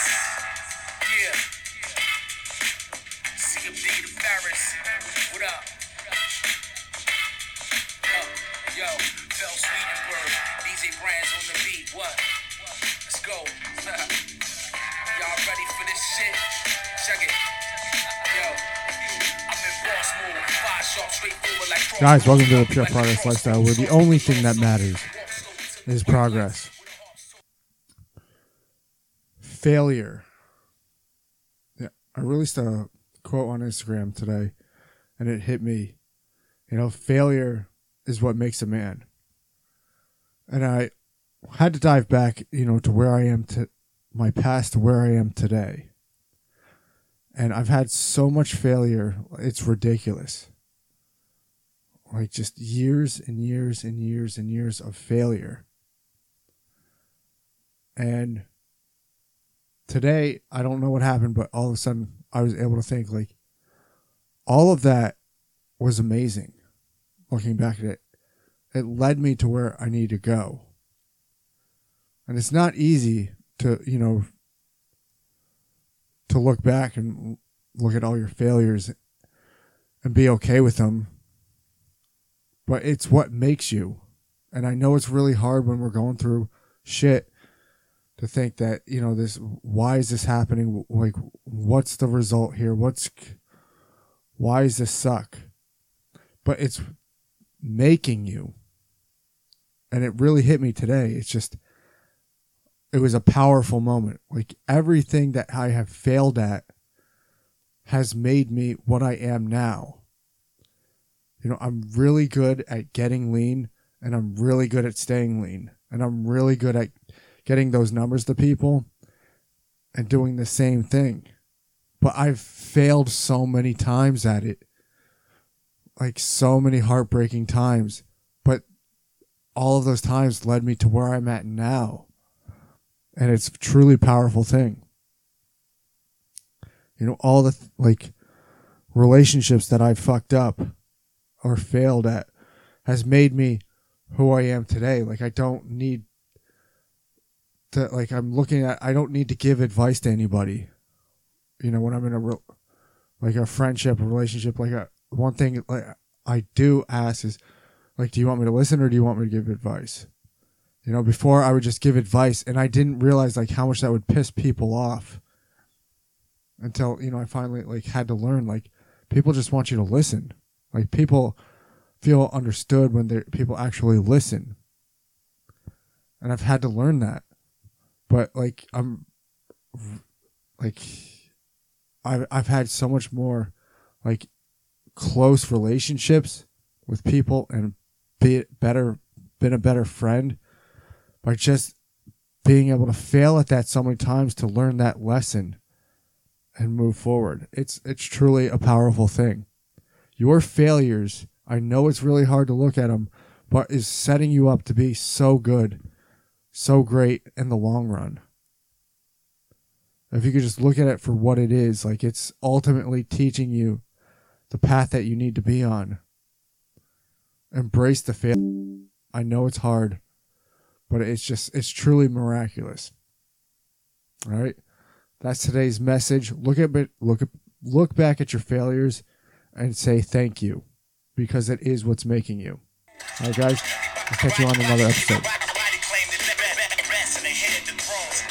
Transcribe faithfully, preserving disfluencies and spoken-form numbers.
Yeah. C M D to Paris. What up? Yo, yo, Phil Swedenberg. D J Brands on the beat. What? Let's go. Y'all ready for this shit? Check it. Yo. I'm in boss mode. Five sharp, straightforward like Guys, welcome to the Pure Progress Lifestyle, where the only thing that matters is progress. Failure. Yeah, I released a quote on Instagram today, and it hit me. You know, failure is what makes a man. And I had to dive back, you know, to where I am, to my past, to where I am today. And I've had so much failure, it's ridiculous. Like just years and years and years and years of failure. And today, I don't know what happened, but all of a sudden I was able to think like all of that was amazing. Looking back at it, it led me to where I need to go. And it's not easy to, you know, to look back and look at all your failures and be okay with them. But it's what makes you. And I know it's really hard when we're going through shit to think that, you know, this, why is this happening? Like, what's the result here? What's, why does this suck? But it's making you. And it really hit me today. It's just, it was a powerful moment. Like everything that I have failed at has made me what I am now. You know, I'm really good at getting lean, and I'm really good at staying lean, and I'm really good at getting those numbers to people and doing the same thing. But I've failed so many times at it. Like so many heartbreaking times. But all of those times led me to where I'm at now. And it's a truly powerful thing. You know, all the th- like relationships that I've fucked up or failed at has made me who I am today. Like I don't need to, like I'm looking at, I don't need to give advice to anybody. You know, when I'm in a real, like a friendship, a relationship, like a, one thing like I do ask is like, do you want me to listen or do you want me to give advice? You know, before I would just give advice and I didn't realize like how much that would piss people off until, you know, I finally like had to learn, like people just want you to listen. Like people feel understood when they people actually listen. And I've had to learn that. But like I'm like I've I've had so much more like close relationships with people and be better been a better friend by just being able to fail at that so many times to learn that lesson and move forward. It's it's truly a powerful thing. Your failures, I know it's really hard to look at them, but is setting you up to be so good, so great in the long run. If you could just look at it for what it is, like it's ultimately teaching you the path that you need to be on. Embrace the failure. I know it's hard, but it's just, it's truly miraculous. All right. That's today's message. Look at it, look at, look back at your failures and say thank you, because it is what's making you. All right, guys. I'll catch you on another episode.